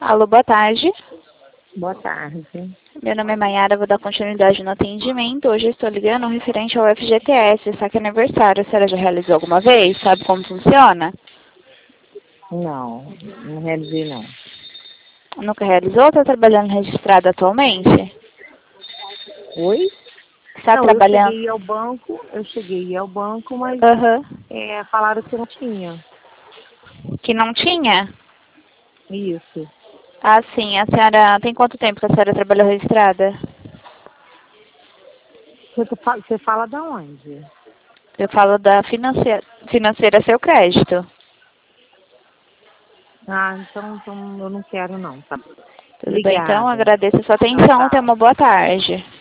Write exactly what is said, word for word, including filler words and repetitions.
Alô, boa tarde. Boa tarde. Meu nome é Mayara, vou dar continuidade no atendimento. Hoje eu estou ligando referente ao F G T S, saque aniversário. A senhora já realizou alguma vez? Sabe como funciona? Não, não realizei não. Nunca realizou ou está trabalhando registrado atualmente? Oi? Está Não, eu trabalhando... cheguei ao banco, eu cheguei ao banco, mas Aham. é, falaram que não tinha. Que não tinha? Isso. Ah, sim. A senhora... Tem quanto tempo que a senhora trabalhou registrada? Você, tá fa- você fala da onde? Eu falo da financeira, financeira Seu Crédito. Ah, então, então eu não quero não, tá? Tudo bem, então? Obrigada. Agradeço a sua Tchau, atenção. Tenha tchau. uma boa tarde.